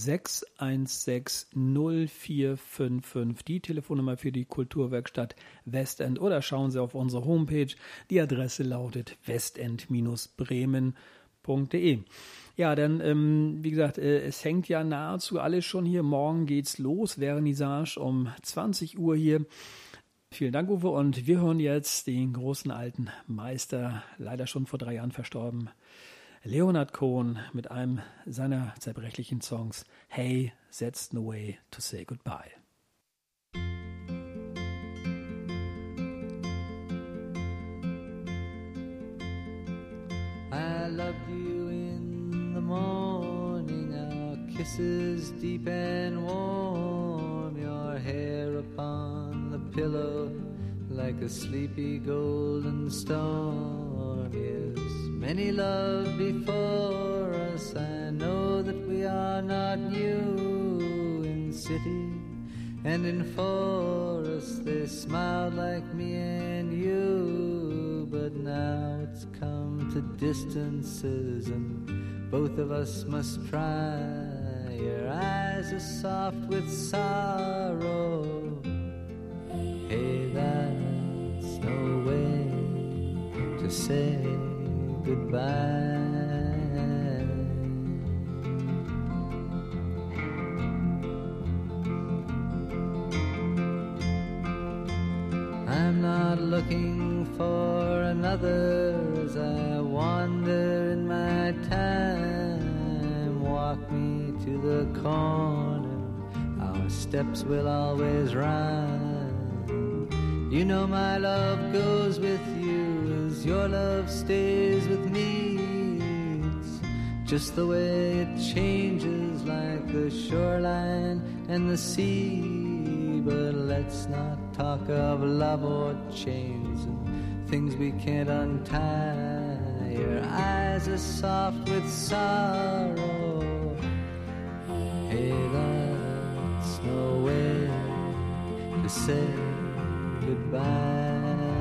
6160455, die Telefonnummer für die Kulturwerkstatt Westend, oder schauen Sie auf unsere Homepage. Die Adresse lautet westend-bremen.de. Ja, dann, wie gesagt, es hängt ja nahezu alles schon hier. Morgen geht's los, Vernissage um 20 Uhr hier. Vielen Dank, Uwe, und wir hören jetzt den großen alten Meister, leider schon vor 3 Jahren verstorben, Leonard Cohen, mit einem seiner zerbrechlichen Songs, Hey, That's No Way to Say Goodbye. I loved you in the morning, our kisses deep and warm, your hair upon the pillow like a sleepy golden storm. Yes, many love before us, I know that we are not new. In city and in forest they smiled like me and you, but now it's come to distances and both of us must try. Your eyes are soft with sorrow. Hey, that's no way to say goodbye. I'm not looking for another as I wander in my time. Walk me to the corner, our steps will always rhyme. You know my love goes with you as your love stays with me. It's just the way it changes like the shoreline and the sea. But let's not talk of love or chains and things we can't untie. Your eyes are soft with sorrow. Hey, that's no way to say goodbye.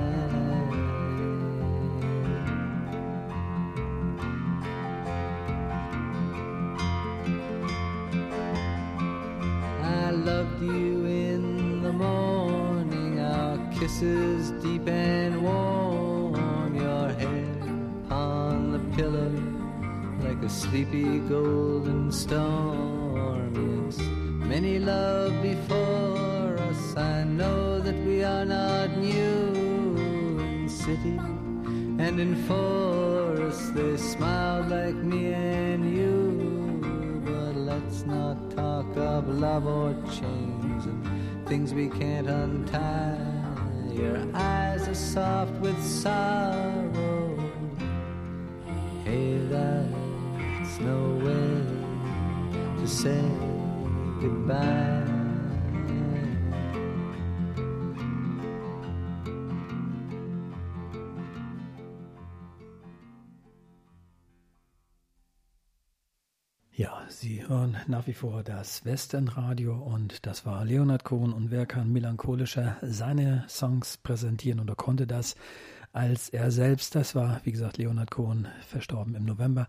I loved you in the morning, our kisses deep and warm, your head on the pillow like a sleepy golden storm. Yes, many love before us, I know that we are not new. In city and in forest they smiled like me and you. But let's not talk of love or chains and things we can't untie. Your eyes are soft with sorrow. Hey, that's no way to say goodbye. Ja, Sie hören nach wie vor das Westenradio und das war Leonard Cohen. Und wer kann melancholischer seine Songs präsentieren oder konnte das als er selbst? Das war, wie gesagt, Leonard Cohen, verstorben im November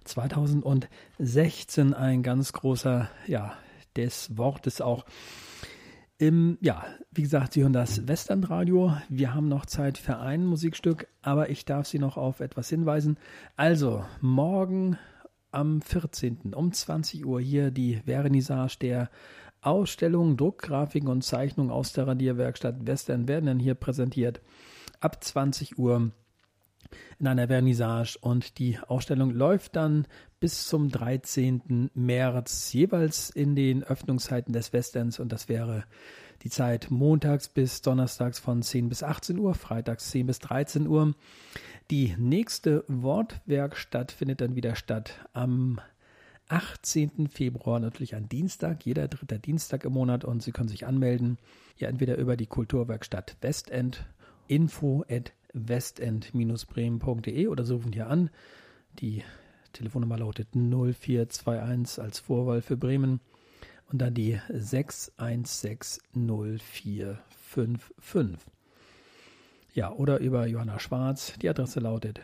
2016. Ein ganz großer, ja, des Wortes auch. Ja, wie gesagt, Sie hören das Westernradio. Wir haben noch Zeit für ein Musikstück, aber ich darf Sie noch auf etwas hinweisen. Also, morgen am 14. um 20 Uhr hier die Vernissage der Ausstellung. Druckgrafiken und Zeichnungen aus der Radierwerkstatt Westend werden dann hier präsentiert ab 20 Uhr in einer Vernissage, und die Ausstellung läuft dann bis zum 13. März, jeweils in den Öffnungszeiten des Westends, und das wäre die Zeit montags bis donnerstags von 10 bis 18 Uhr, freitags 10 bis 13 Uhr. Die nächste Wortwerkstatt findet dann wieder statt am 18. Februar, natürlich ein Dienstag, jeder 3. Dienstag im Monat, und Sie können sich anmelden, ja, entweder über die Kulturwerkstatt Westend, info@westend-bremen.de, oder Sie rufen hier an. Die Telefonnummer lautet 0421 als Vorwahl für Bremen und dann die 6160455. Ja, oder über Johanna Schwarz. Die Adresse lautet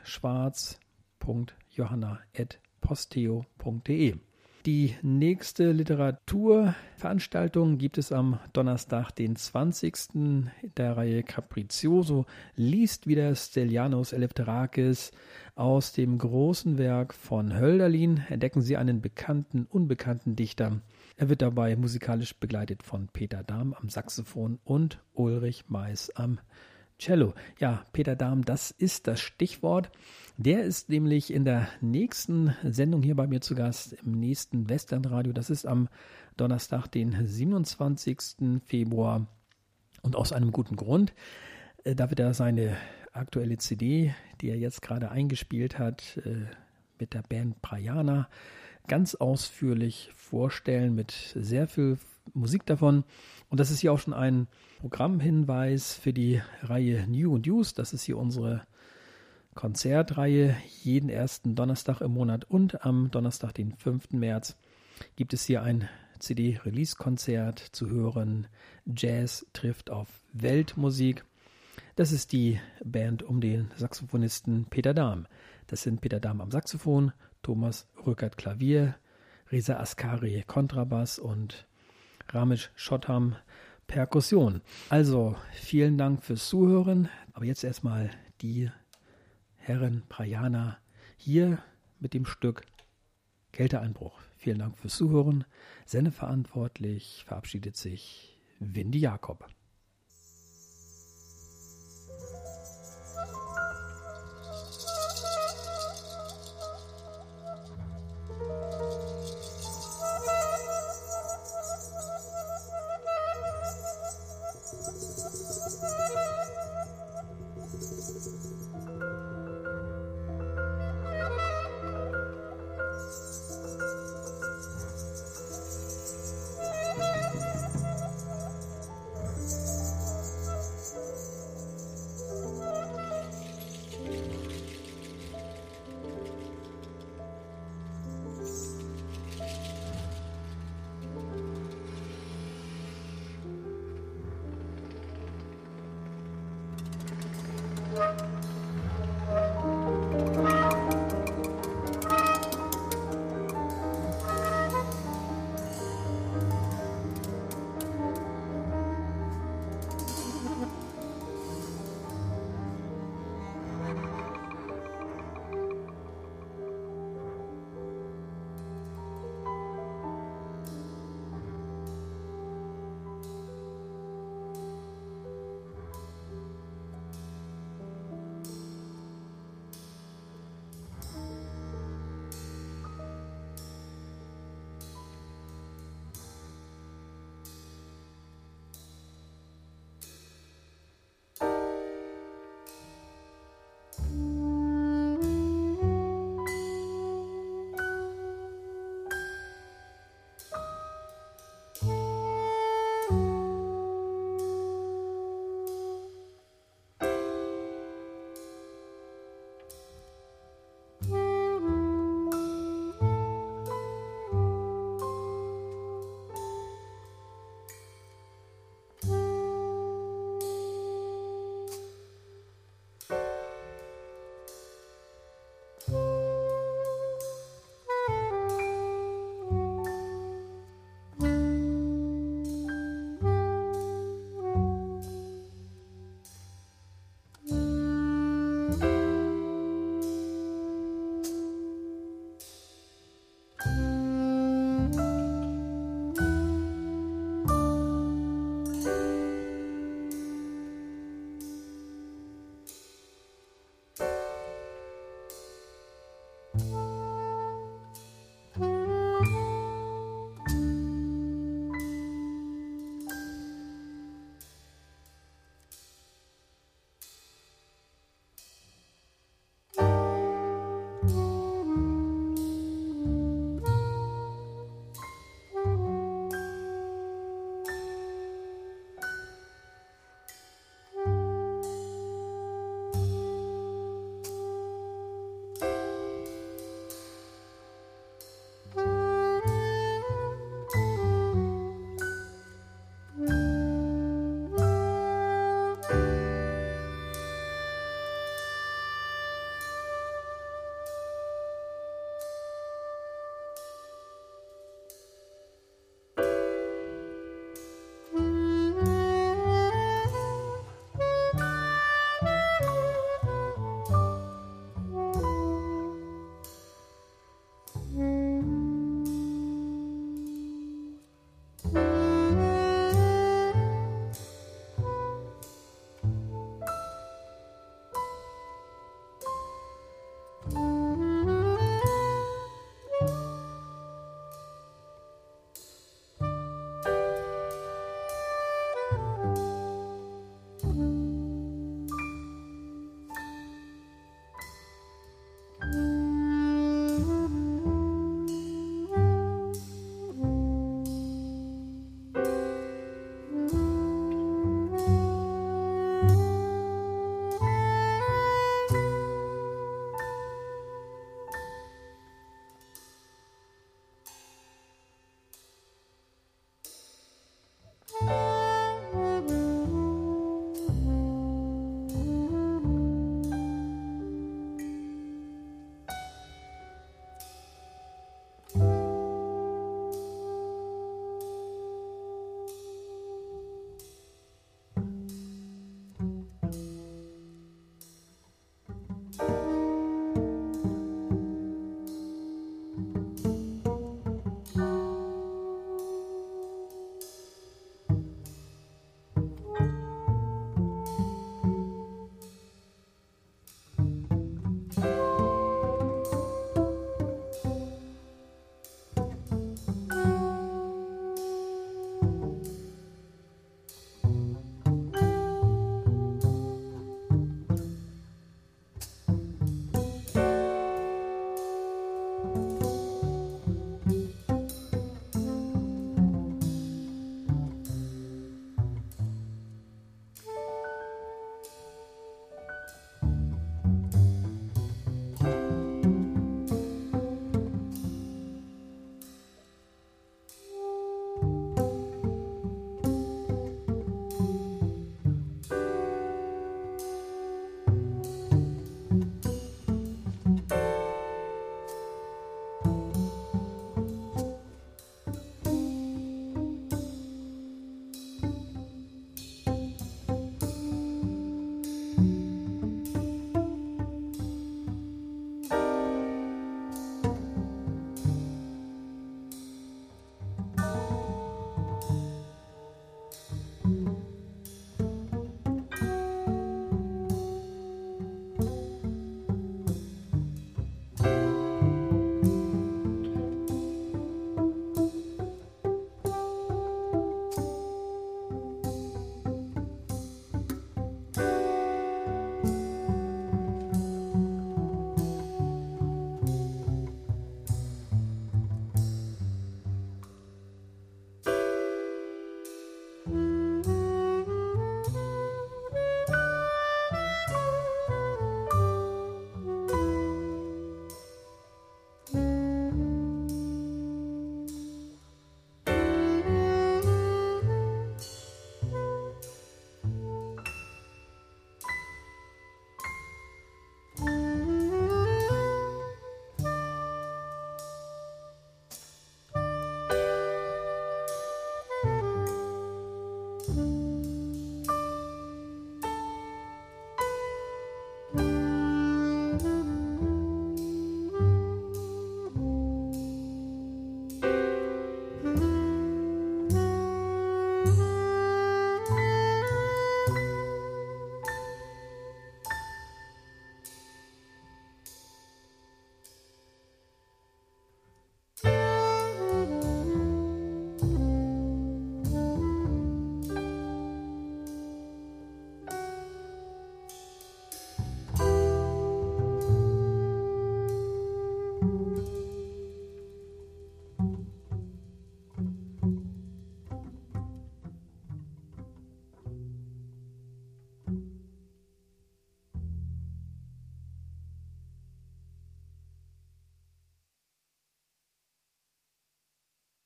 schwarz.johanna@posteo.de. Die nächste Literaturveranstaltung gibt es am Donnerstag, den 20. der Reihe Capriccioso. Liest wieder Stellianos Eleftherakis aus dem großen Werk von Hölderlin. Entdecken Sie einen bekannten, unbekannten Dichter. Er wird dabei musikalisch begleitet von Peter Dahm am Saxophon und Ulrich Mais am Cello. Ja, Peter Dahm, das ist das Stichwort. Der ist nämlich in der nächsten Sendung hier bei mir zu Gast, im nächsten Westernradio. Das ist am Donnerstag, den 27. Februar. Und aus einem guten Grund. Da wird er seine aktuelle CD, die er jetzt gerade eingespielt hat, mit der Band Prajana, ganz ausführlich vorstellen, mit sehr viel Musik davon. Und das ist hier auch schon ein Programmhinweis für die Reihe New and Used. Das ist hier unsere Konzertreihe. Jeden ersten Donnerstag im Monat und am Donnerstag, den 5. März, gibt es hier ein CD-Release-Konzert zu hören. Jazz trifft auf Weltmusik. Das ist die Band um den Saxophonisten Peter Dahm. Das sind Peter Dahm am Saxophon, Thomas Rückert Klavier, Reza Askari Kontrabass und Ramesh Schottham Perkussion. Also vielen Dank fürs Zuhören. Aber jetzt erstmal die Herren Prajana hier mit dem Stück Kälteeinbruch. Vielen Dank fürs Zuhören. Sendeverantwortlich verabschiedet sich Windy Jakob.